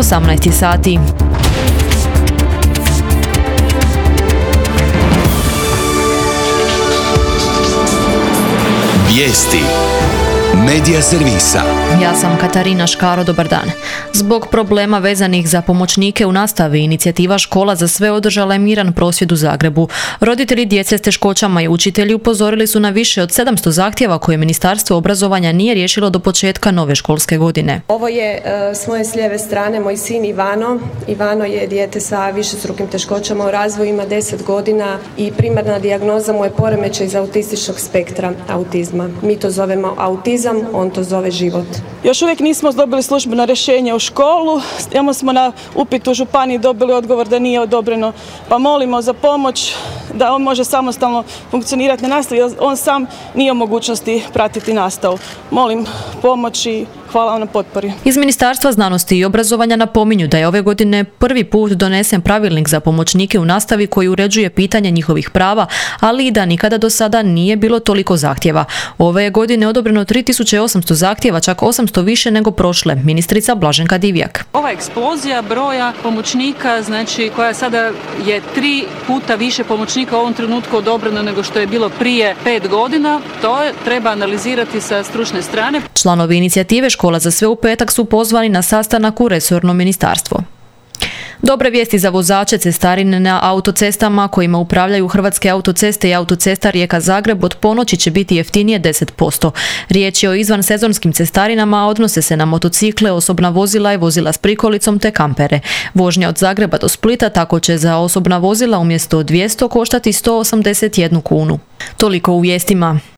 18 sati. Vijesti Medija servisa. Ja sam Katarina Škaro, dobar dan. Zbog problema vezanih za pomoćnike u nastavi, inicijativa Škola za sve održala je miran prosvjed u Zagrebu. Roditelji djece s teškoćama i učitelji upozorili su na više od 700 zahtjeva koje Ministarstvo obrazovanja nije riješilo do početka nove školske godine. Ovo je s moje s lijeve strane moj sin Ivano. Ivano je dijete sa višestrukim teškoćama u razvoju, ima 10 godina i primarna dijagnoza mu je poremećaj iz autističnog spektra autizma. Mi to zovemo autizam, on to zove život. Još uvijek nismo dobili službeno rješenje u školu, smo na upit u županiji dobili odgovor da nije odobreno, pa molimo za pomoć da on može samostalno funkcionirati na nastavi, jer on sam nije u mogućnosti pratiti nastavu. Molim pomoć i hvala vam na potpori. Iz Ministarstva znanosti i obrazovanja napominju da je ove godine prvi put donesen pravilnik za pomoćnike u nastavi koji uređuje pitanje njihovih prava, ali i da nikada do sada nije bilo toliko zahtjeva. Ove je godine odobreno 3800 zahtjeva, čak 800 više nego prošle. Ministrica Blaženka Divjak. Ova eksplozija broja pomoćnika, znači koja sada je 3 puta više pomoćnika u ovom trenutku odobreno nego što je bilo prije 5 godina, to treba analizirati sa stručne strane. Članovi inicijative Škola za sve u petak su pozvani na sastanak u resorno ministarstvo. Dobre vijesti za vozače cestarine na autocestama kojima upravljaju Hrvatske autoceste i autocesta Rijeka-Zagreb od ponoći će biti jeftinije 10%. Riječ je o izvansezonskim cestarinama, a odnose se na motocikle, osobna vozila i vozila s prikolicom te kampere. Vožnja od Zagreba do Splita tako će za osobna vozila umjesto 200 koštati 181 kunu. Toliko u vijestima.